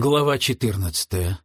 Глава 14.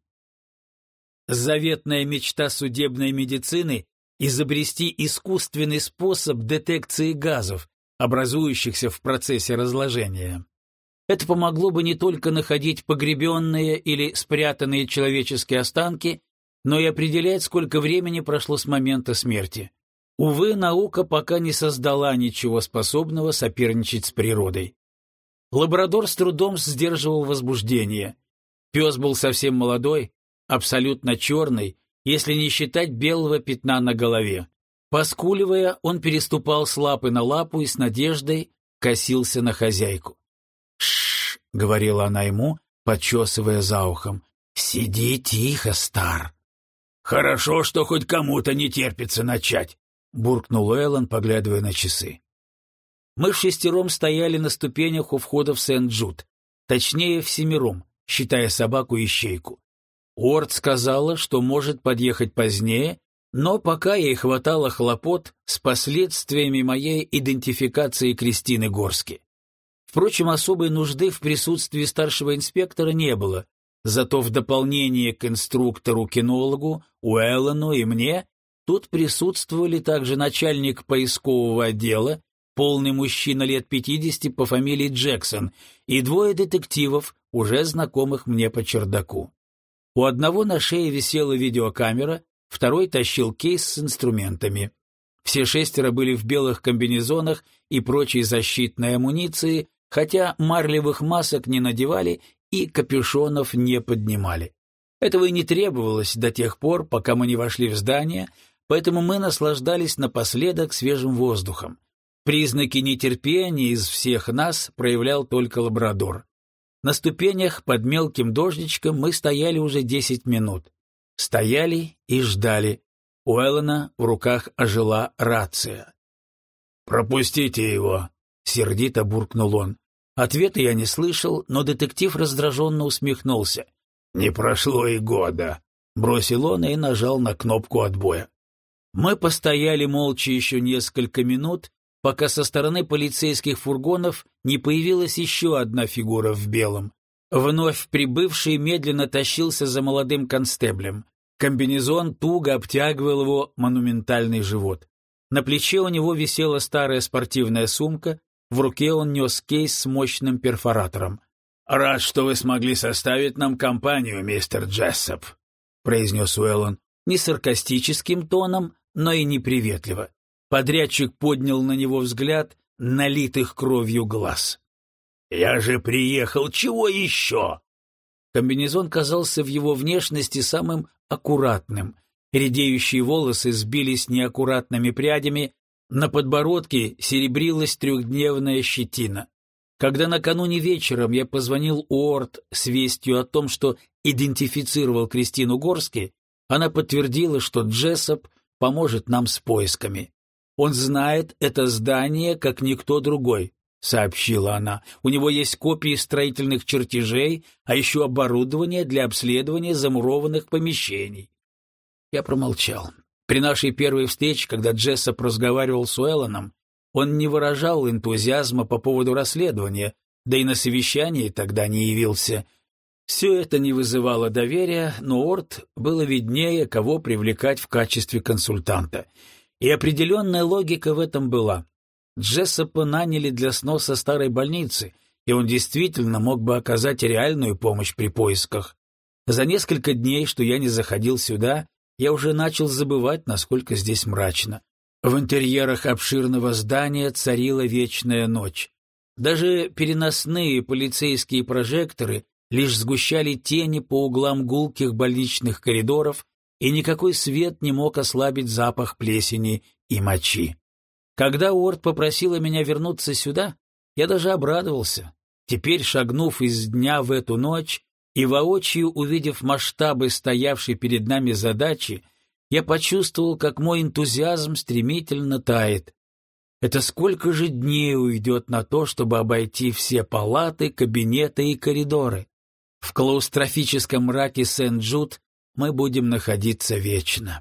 Заветная мечта судебной медицины – изобрести искусственный способ детекции газов, образующихся в процессе разложения. Это помогло бы не только находить погребенные или спрятанные человеческие останки, но и определять, сколько времени прошло с момента смерти. Увы, наука пока не создала ничего способного соперничать с природой. Лабрадор с трудом сдерживал возбуждение. Пес был совсем молодой, абсолютно черный, если не считать белого пятна на голове. Поскуливая, он переступал с лапы на лапу и с надеждой косился на хозяйку. «Ш-ш-ш», — говорила она ему, почесывая за ухом. «Сиди тихо, стар». «Хорошо, что хоть кому-то не терпится начать», — буркнул Эллен, поглядывая на часы. Мы вшестером стояли на ступенях у входа в Сент-Джуд, точнее, всемиром, считая собаку-ищейку. Уорд сказала, что может подъехать позднее, но пока ей хватало хлопот с последствиями моей идентификации Кристины Горски. Впрочем, особой нужды в присутствии старшего инспектора не было, зато в дополнение к инструктору-кинологу, Уэллену и мне тут присутствовали также начальник поискового отдела, полный мужчина лет 50 по фамилии Джексон, и двое детективов, уже знакомых мне по чердаку. У одного на шее висела видеокамера, второй тащил кейс с инструментами. Все шестеро были в белых комбинезонах и прочей защитной амуниции, хотя марлевых масок не надевали и капюшонов не поднимали. Этого и не требовалось до тех пор, пока мы не вошли в здание, поэтому мы наслаждались напоследок свежим воздухом. Признаки нетерпения из всех нас проявлял только лабрадор. На ступенях под мелким дождичком мы стояли уже 10 минут. Стояли и ждали. У Эллена в руках ожила рация. «Пропустите его!» — сердито буркнул он. Ответа я не слышал, но детектив раздраженно усмехнулся. «Не прошло и года!» — бросил он и нажал на кнопку отбоя. Мы постояли молча еще несколько минут, пока со стороны полицейских фургонов не появилась еще одна фигура в белом. Вновь прибывший медленно тащился за молодым констеблем. Комбинезон туго обтягивал его монументальный живот. На плече у него висела старая спортивная сумка, в руке он нес кейс с мощным перфоратором. «Рад, что вы смогли составить нам компанию, мистер Джессоп», — произнес Уэллен не саркастическим тоном, но и неприветливо. Подрядчик поднял на него взгляд, налитых кровью глаз. «Я же приехал, чего еще?» Комбинезон казался в его внешности самым аккуратным. Редеющие волосы сбились неаккуратными прядями, на подбородке серебрилась трехдневная щетина. Когда накануне вечером я позвонил Уорд с вестью о том, что идентифицировал Кристину Горски, она подтвердила, что Джессоп поможет нам с поисками. «Он знает это здание, как никто другой», — сообщила она. «У него есть копии строительных чертежей, а еще оборудование для обследования замурованных помещений». Я промолчал. При нашей первой встрече, когда Джессоп разговаривал с Уэлленом, он не выражал энтузиазма по поводу расследования, да и на совещании тогда не явился. Все это не вызывало доверия, но Уорд было виднее, кого привлекать в качестве консультанта. И определенная логика в этом была. Джессопа наняли для сноса старой больницы, и он действительно мог бы оказать реальную помощь при поисках. За несколько дней, что я не заходил сюда, я уже начал забывать, насколько здесь мрачно. В интерьерах обширного здания царила вечная ночь. Даже переносные полицейские прожекторы лишь сгущали тени по углам гулких больничных коридоров, и никакой свет не мог ослабить запах плесени и мочи. Когда Уорд попросила меня вернуться сюда, я даже обрадовался. Теперь, шагнув из дня в эту ночь и воочию увидев масштабы стоявшей перед нами задачи, я почувствовал, как мой энтузиазм стремительно тает. Это сколько же дней уйдет на то, чтобы обойти все палаты, кабинеты и коридоры? В клаустрофическом мраке Сент-Джуд мы будем находиться вечно.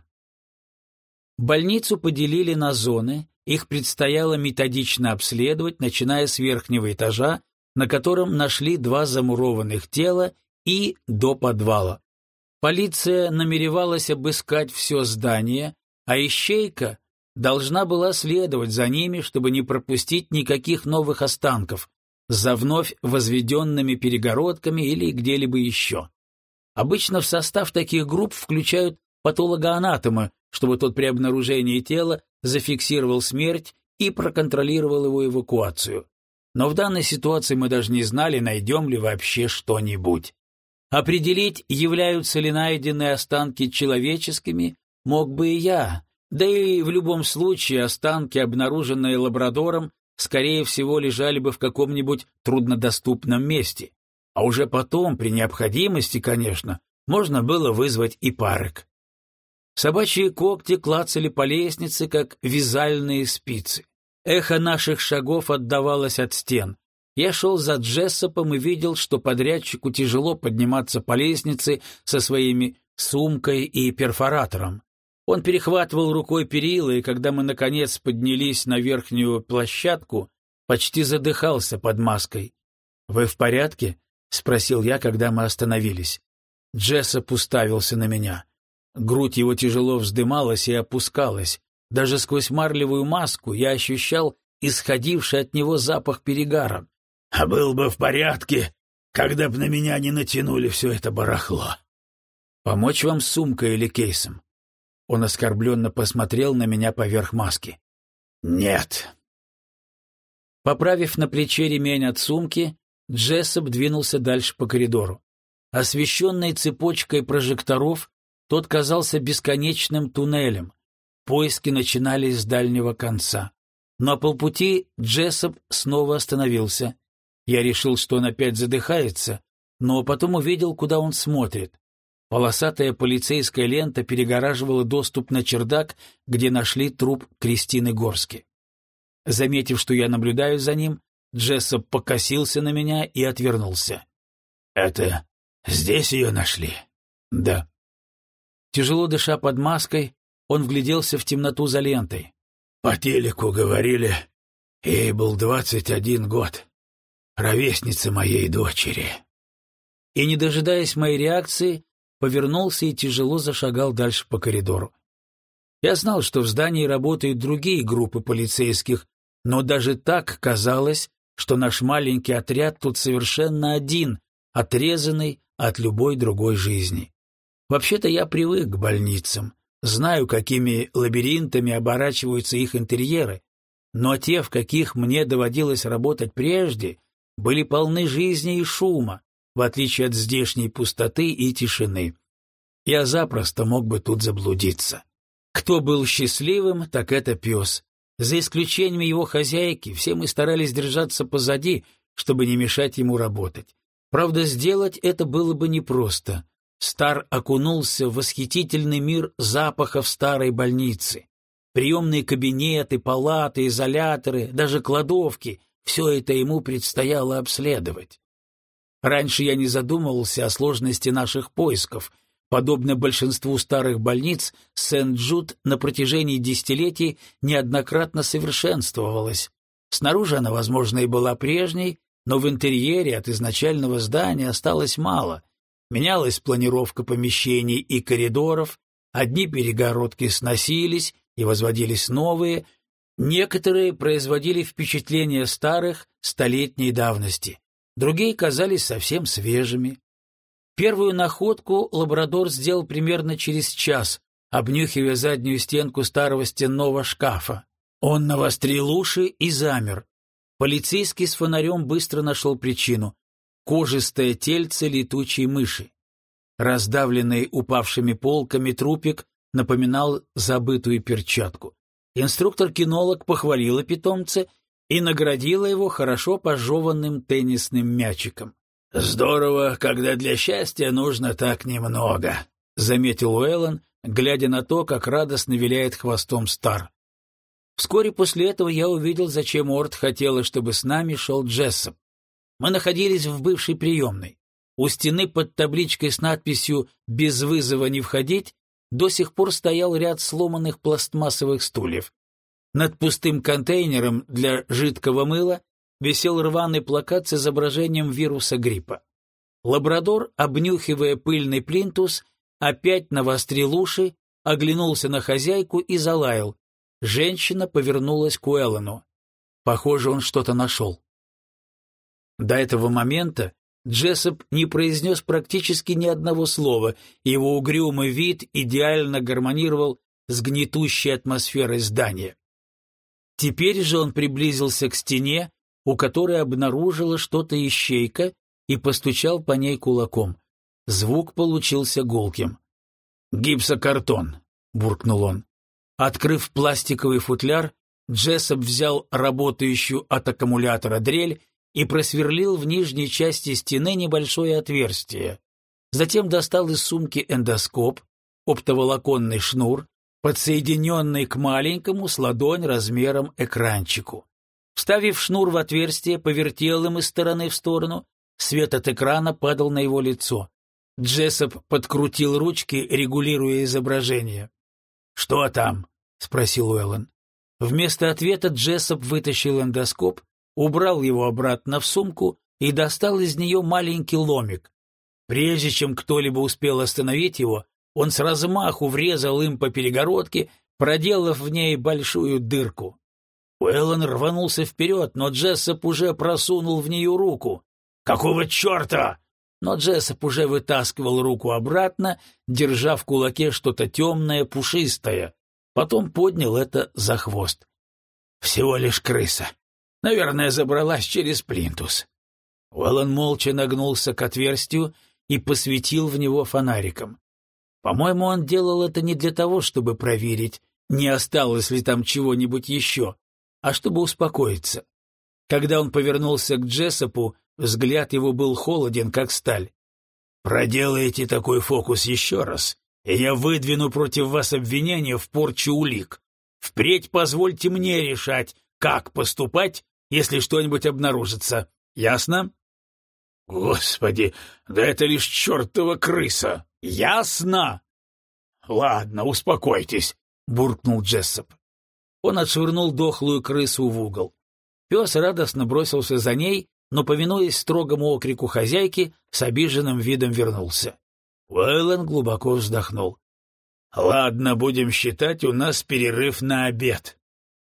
Больницу поделили на зоны, их предстояло методично обследовать, начиная с верхнего этажа, на котором нашли 2 замурованных тела, и до подвала. Полиция намеревалась обыскать все здание, а ищейка должна была следовать за ними, чтобы не пропустить никаких новых останков за вновь возведенными перегородками или где-либо еще. Обычно в состав таких групп включают патологоанатома, чтобы тот при обнаружении тела зафиксировал смерть и проконтролировал его эвакуацию. Но в данной ситуации мы даже не знали, найдем ли вообще что-нибудь. Определить, являются ли найденные останки человеческими, мог бы и я, да и в любом случае останки, обнаруженные лабрадором, скорее всего, лежали бы в каком-нибудь труднодоступном месте. А уже потом, при необходимости, конечно, можно было вызвать и парок. Собачьи когти клацали по лестнице, как вязальные спицы. Эхо наших шагов отдавалось от стен. Я шел за Джессопом и видел, что подрядчику тяжело подниматься по лестнице со своими сумкой и перфоратором. Он перехватывал рукой перила, и когда мы, наконец, поднялись на верхнюю площадку, почти задыхался под маской. «Вы в порядке?» — спросил я, когда мы остановились. Джессоп уставился на меня. Грудь его тяжело вздымалась и опускалась. Даже сквозь марлевую маску я ощущал исходивший от него запах перегара. «А был бы в порядке, когда б на меня не натянули все это барахло». «Помочь вам с сумкой или кейсом?» Он оскорбленно посмотрел на меня поверх маски. «Нет». Поправив на плече ремень от сумки, Джессоп двинулся дальше по коридору. Освещенный цепочкой прожекторов, тот казался бесконечным туннелем. Поиски начинались с дальнего конца. На полпути Джессоп снова остановился. Я решил, что он опять задыхается, но потом увидел, куда он смотрит. Полосатая полицейская лента перегораживала доступ на чердак, где нашли труп Кристины Горски. Заметив, что я наблюдаю за ним, Джессоп покосился на меня и отвернулся. «Это здесь ее нашли?» «Да». Тяжело дыша под маской, он вгляделся в темноту за лентой. «По телеку говорили, ей был 21 год. Ровесница моей дочери». И, не дожидаясь моей реакции, повернулся и тяжело зашагал дальше по коридору. Я знал, что в здании работают другие группы полицейских, но даже так казалось, что наш маленький отряд тут совершенно один, отрезанный от любой другой жизни. Вообще-то я привык к больницам, знаю, какими лабиринтами оборачиваются их интерьеры, но те, в каких мне доводилось работать прежде, были полны жизни и шума, в отличие от здешней пустоты и тишины. Я запросто мог бы тут заблудиться. Кто был счастливым, так это пес. За исключением его хозяйки, все мы старались держаться позади, чтобы не мешать ему работать. Правда, сделать это было бы непросто. Стар окунулся в восхитительный мир запахов старой больницы. Приемные кабинеты, палаты, изоляторы, даже кладовки — все это ему предстояло обследовать. Раньше я не задумывался о сложности наших поисков. Подобно большинству старых больниц, Сент-Джуд на протяжении десятилетий неоднократно совершенствовалась. Снаружи она, возможно, и была прежней, но в интерьере от изначального здания осталось мало. Менялась планировка помещений и коридоров, одни перегородки сносились и возводились новые, некоторые производили впечатление старых столетней давности, другие казались совсем свежими. Первую находку лабрадор сделал примерно через час, обнюхивая заднюю стенку старого стенного шкафа. Он навострил уши и замер. Полицейский с фонарем быстро нашел причину — кожистое тельце летучей мыши. Раздавленный упавшими полками трупик напоминал забытую перчатку. Инструктор-кинолог похвалила питомца и наградила его хорошо пожеванным теннисным мячиком. «Здорово, когда для счастья нужно так немного», — заметил Уэллон, глядя на то, как радостно виляет хвостом Стар. Вскоре после этого я увидел, зачем Орт хотела, чтобы с нами шел Джессоп. Мы находились в бывшей приемной. У стены под табличкой с надписью «Без вызова не входить» до сих пор стоял ряд сломанных пластмассовых стульев. Над пустым контейнером для жидкого мыла висел рваный плакат с изображением вируса гриппа. Лабрадор, обнюхивая пыльный плинтус, опять навострил уши, оглянулся на хозяйку и залаял. Женщина повернулась к Уэллону. Похоже, он что-то нашел. До этого момента Джессоп не произнес практически ни одного слова, и его угрюмый вид идеально гармонировал с гнетущей атмосферой здания. Теперь же он приблизился к стене, у которой обнаружила что-то ищейка, и постучал по ней кулаком. Звук получился гулким. «Гипсокартон», — буркнул он. Открыв пластиковый футляр, Джессоп взял работающую от аккумулятора дрель и просверлил в нижней части стены небольшое отверстие. Затем достал из сумки эндоскоп, оптоволоконный шнур, подсоединенный к маленькому с ладонь размером экранчику. Вставив шнур в отверстие, повертел им из стороны в сторону, свет от экрана падал на его лицо. Джессоп подкрутил ручки, регулируя изображение. «Что там?» — спросил Уэллон. Вместо ответа Джессоп вытащил эндоскоп, убрал его обратно в сумку и достал из нее маленький ломик. Прежде чем кто-либо успел остановить его, он с размаху врезал им по перегородке, проделав в ней большую дырку. Уэллон рванулся вперед, но Джессоп уже просунул в нее руку. «Какого черта?» Но Джессоп уже вытаскивал руку обратно, держа в кулаке что-то темное, пушистое. Потом поднял это за хвост. «Всего лишь крыса. Наверное, забралась через плинтус». Уэллон молча нагнулся к отверстию и посветил в него фонариком. По-моему, он делал это не для того, чтобы проверить, не осталось ли там чего-нибудь еще, а чтобы успокоиться. Когда он повернулся к Джессопу, взгляд его был холоден, как сталь. «Проделаете такой фокус еще раз, и я выдвину против вас обвинение в порче улик. Впредь позвольте мне решать, как поступать, если что-нибудь обнаружится. Ясно?» «Господи, да это лишь чертова крыса! Ясно!» «Ладно, успокойтесь», — буркнул Джессоп. Он отшвырнул дохлую крысу в угол. Пес радостно бросился за ней, но, повинуясь строгому окрику хозяйки, с обиженным видом вернулся. Уэллон глубоко вздохнул. «Ладно, будем считать, у нас перерыв на обед».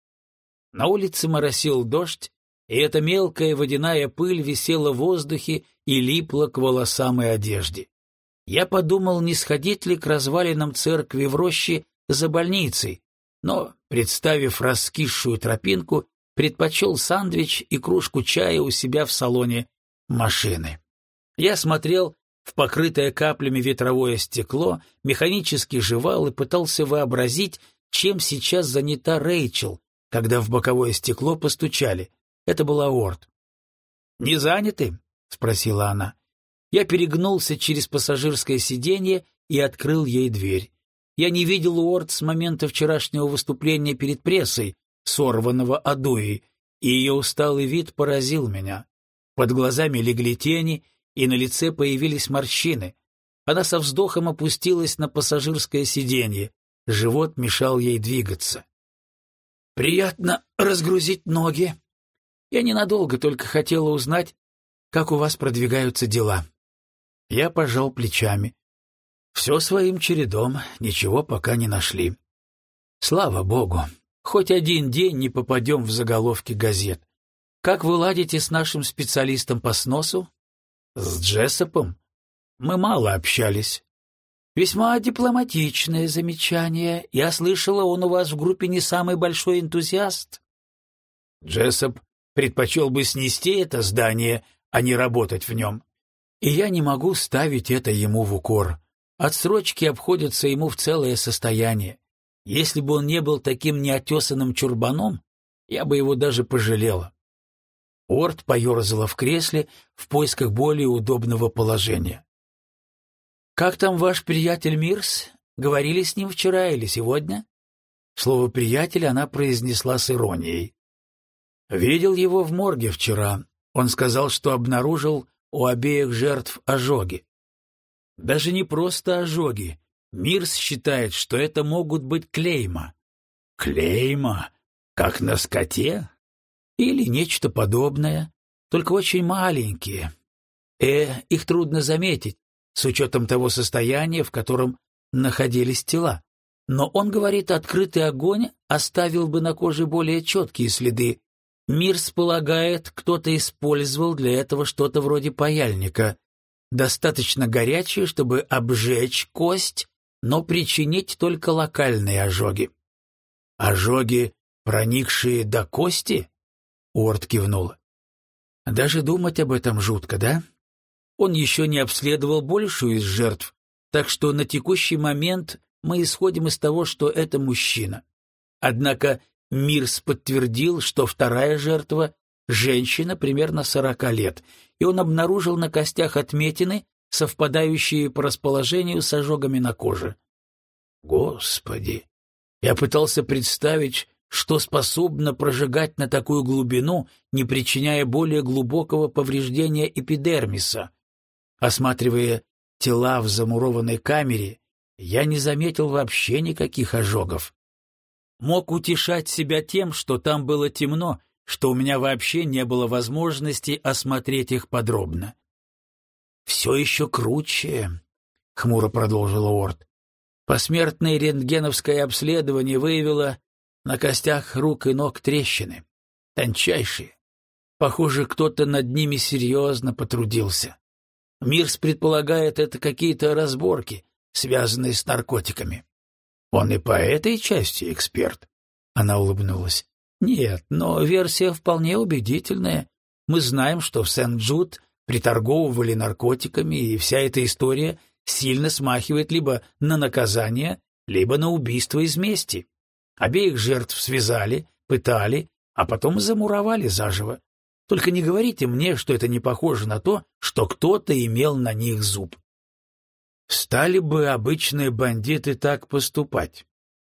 На улице моросил дождь, и эта мелкая водяная пыль висела в воздухе и липла к волосам и одежде. Я подумал, не сходить ли к развалинам церкви в роще за больницей, но, представив раскисшую тропинку, предпочел сандвич и кружку чая у себя в салоне машины. Я смотрел в покрытое каплями ветровое стекло, механически жевал и пытался вообразить, чем сейчас занята Рэйчел, когда в боковое стекло постучали. Это была Уорд. «Не заняты?» — спросила она. Я перегнулся через пассажирское сиденье и открыл ей дверь. Я не видел Уорд с момента вчерашнего выступления перед прессой, сорванного Адуей, и ее усталый вид поразил меня. Под глазами легли тени, и на лице появились морщины. Она со вздохом опустилась на пассажирское сиденье. Живот мешал ей двигаться. «Приятно разгрузить ноги. Я ненадолго только хотела узнать, как у вас продвигаются дела». Я пожал плечами. «Все своим чередом, ничего пока не нашли. Слава богу, хоть один день не попадем в заголовки газет. Как вы ладите с нашим специалистом по сносу?» «С Джессопом? Мы мало общались». «Весьма дипломатичное замечание. Я слышала, он у вас в группе не самый большой энтузиаст». «Джессоп предпочел бы снести это здание, а не работать в нем. И я не могу ставить это ему в укор. Отсрочки обходятся ему в целое состояние. Если бы он не был таким неотесанным чурбаном, я бы его даже пожалела». Уорд поерзала в кресле в поисках более удобного положения. «Как там ваш приятель Мирс? Говорили с ним вчера или сегодня?» Слово «приятель» она произнесла с иронией. «Видел его в морге вчера. Он сказал, что обнаружил у обеих жертв ожоги. Даже не просто ожоги. Мирс считает, что это могут быть клейма». «Клейма? Как на скоте?» «Или нечто подобное, только очень маленькие. Их трудно заметить, с учетом того состояния, в котором находились тела. Но он говорит, открытый огонь оставил бы на коже более четкие следы. Мирс полагает, кто-то использовал для этого что-то вроде паяльника, достаточно горячее, чтобы обжечь кость, но причинить только локальные ожоги. «Ожоги, проникшие до кости?» Уорд кивнула. «Даже думать об этом жутко, да? Он еще не обследовал большую из жертв, так что на текущий момент мы исходим из того, что это мужчина. Однако Мирс подтвердил, что вторая жертва — женщина примерно 40 лет, и он обнаружил на костях отметины, совпадающие по расположению с ожогами на коже. Господи! Я пытался представить, что способно прожигать на такую глубину, не причиняя более глубокого повреждения эпидермиса. Осматривая тела в замурованной камере, я не заметил вообще никаких ожогов. Мог утешать себя тем, что там было темно, что у меня вообще не было возможности осмотреть их подробно. «Все еще круче», — хмуро продолжил Уорд. «Посмертное рентгеновское обследование выявило на костях рук и ног трещины, тончайшие. Похоже, кто-то над ними серьезно потрудился. Мирс предполагает, это какие-то разборки, связанные с наркотиками». «Он и по этой части эксперт?» Она улыбнулась. «Нет, но версия вполне убедительная. Мы знаем, что в Сент-Джуд приторговывали наркотиками, и вся эта история сильно смахивает либо на наказание, либо на убийство из мести. Обеих жертв связали, пытали, а потом замуровали заживо. Только не говорите мне, что это не похоже на то, что кто-то имел на них зуб». Стали бы обычные бандиты так поступать?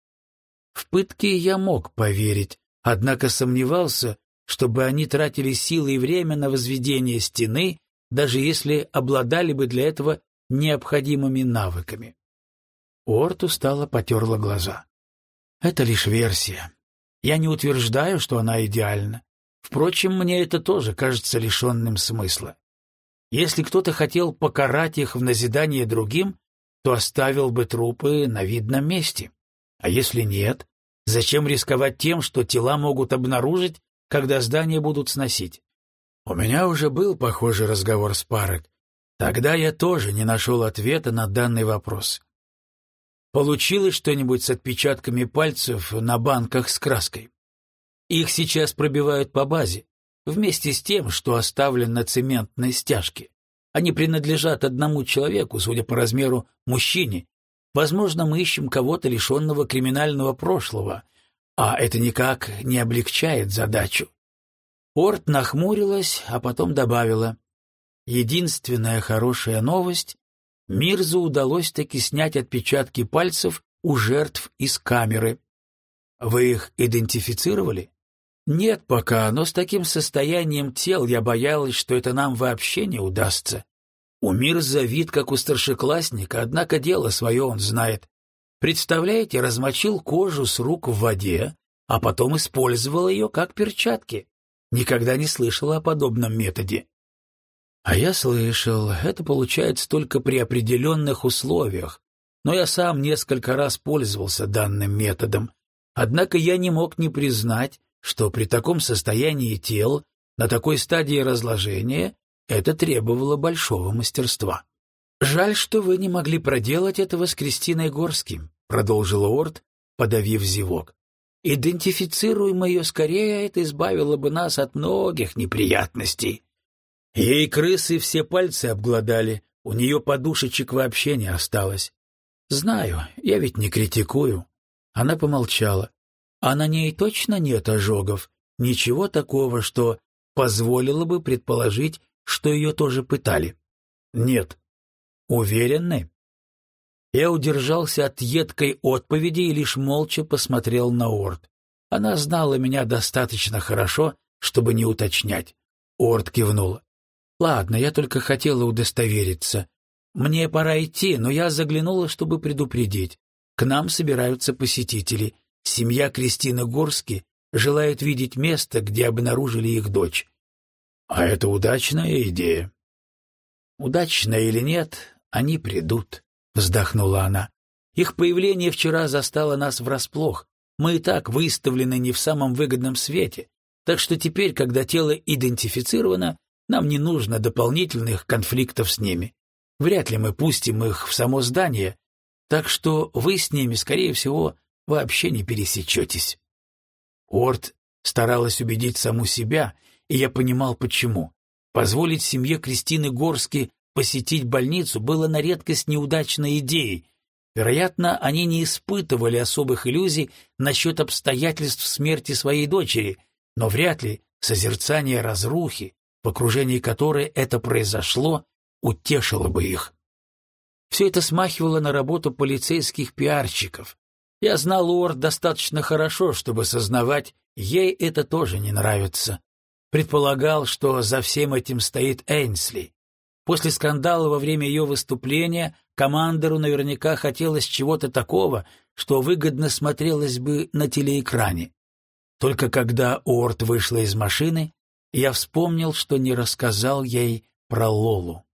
В пытки я мог поверить, однако сомневался, чтобы они тратили силы и время на возведение стены, даже если обладали бы для этого необходимыми навыками. Уорд устало потерла глаза. Это лишь версия. Я не утверждаю, что она идеальна. Впрочем, мне это тоже кажется лишенным смысла. Если кто-то хотел покарать их в назидание другим, то оставил бы трупы на видном месте. А если нет, зачем рисковать тем, что тела могут обнаружить, когда здания будут сносить? У меня уже был похожий разговор с Парек. Тогда я тоже не нашел ответа на данный вопрос. Получилось что-нибудь с отпечатками пальцев на банках с краской? Их сейчас пробивают по базе, вместе с тем, что оставлен на цементной стяжке. Они принадлежат одному человеку, судя по размеру, мужчине. Возможно, мы ищем кого-то, лишенного криминального прошлого, а это никак не облегчает задачу. Уорд нахмурилась, а потом добавила: единственная хорошая новость — Мирзу удалось таки снять отпечатки пальцев у жертв из камеры. Вы их идентифицировали? Нет пока, но с таким состоянием тел я боялась, что это нам вообще не удастся. У Мирза вид как у старшеклассника, однако дело свое он знает. Представляете, размочил кожу с рук в воде, а потом использовал ее как перчатки. Никогда не слышала о подобном методе. А я слышал, это получается только при определенных условиях, но я сам несколько раз пользовался данным методом. Однако я не мог не признать, что при таком состоянии тел, на такой стадии разложения, это требовало большого мастерства. «Жаль, что вы не могли проделать этого с Кристиной Горским», — продолжил Уорд, подавив зевок. «Идентифицируем ее скорее, это избавило бы нас от многих неприятностей. Ей крысы все пальцы обглодали, у нее подушечек вообще не осталось. Знаю, я ведь не критикую». Она помолчала. «А на ней точно нет ожогов? Ничего такого, что позволило бы предположить, что ее тоже пытали?» «Нет». «Уверены?» Я удержался от едкой отповеди и лишь молча посмотрел на Уорд. Она знала меня достаточно хорошо, чтобы не уточнять. Уорд кивнула. «Ладно, я только хотела удостовериться. Мне пора идти, но я заглянула, чтобы предупредить. К нам собираются посетители. Семья Кристины Горски желает видеть место, где обнаружили их дочь». «А это удачная идея». «Удачно или нет, они придут», — вздохнула она. «Их появление вчера застало нас врасплох. Мы и так выставлены не в самом выгодном свете, так что теперь, когда тело идентифицировано, нам не нужно дополнительных конфликтов с ними. Вряд ли мы пустим их в само здание, так что вы с ними, скорее всего, вообще не пересечетесь». Уорд старалась убедить саму себя, и я понимал, почему. Позволить семье Кристины Горски посетить больницу было на редкость неудачной идеей. Вероятно, они не испытывали особых иллюзий насчет обстоятельств смерти своей дочери, но вряд ли созерцание разрухи, в окружении которой это произошло, утешило бы их. Все это смахивало на работу полицейских пиарщиков. Я знал Уорд достаточно хорошо, чтобы сознавать, ей это тоже не нравится. Предполагал, что за всем этим стоит Эйнсли. После скандала во время ее выступления командору наверняка хотелось чего-то такого, что выгодно смотрелось бы на телеэкране. Только когда Уорд вышла из машины, я вспомнил, что не рассказал ей про Лолу.